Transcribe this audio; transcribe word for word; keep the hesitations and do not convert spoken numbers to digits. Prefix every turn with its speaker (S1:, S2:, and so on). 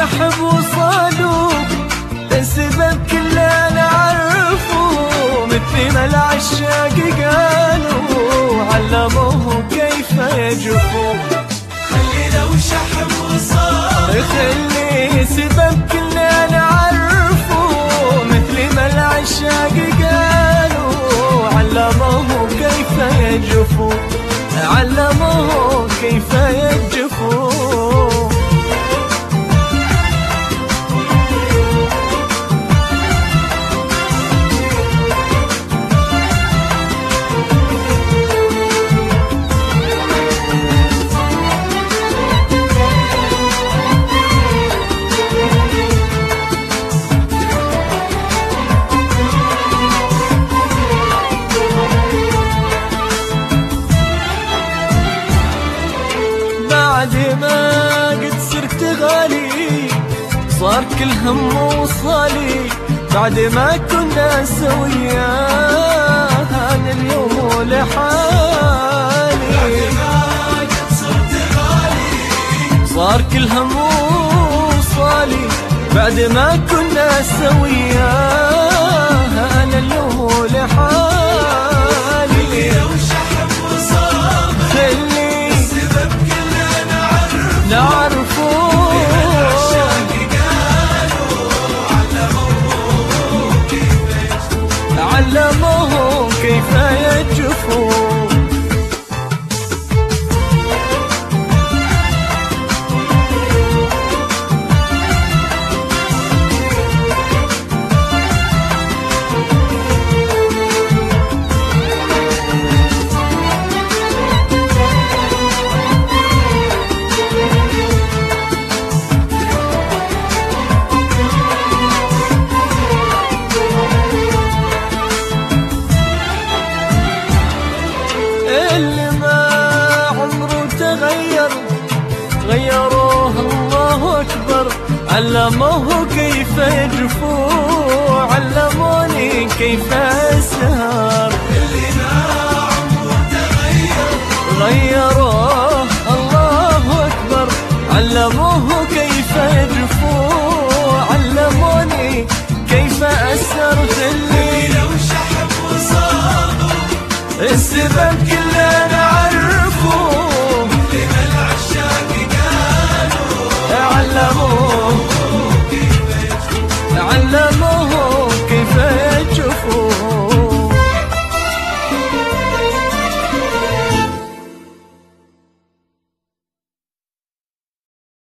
S1: شحب وصالوا السبب كله نعرفه، مثل ما العشاق قالوا علموه كيف يجفوا.
S2: خلي لو شحب وصالوا
S1: خلي سبب كله نعرفه، مثل ما العشاق قالوا علموه كيف يجفوا، علموه كيف يجفوا. بعد ما قد صرت غالي صار كل هم وصالي، بعد ما كنا سويا أنا اليوم لحالي.
S2: بعد ما قد صرت غالي
S1: صار كل هم وصالي، بعد ما كنا سويا أنا اليوم لحالي.
S2: لو شحب وصالوا
S1: خلي
S2: السبب كله نعرفه،
S1: نعرفه
S2: العشاق قالوا علموه كيف يجفوا،
S1: علموه كيف يجفوا. اللي ما عمره تغير غيروه الله أكبر، علموه كيف يجفوا، علموني كيف أسهر.
S2: اللي ما عمره تغير
S1: غيروه الله أكبر، علموه كيف يجفوا، علموني كيف أسهر. خلي
S2: لو شحب وصالوا
S1: السبب كله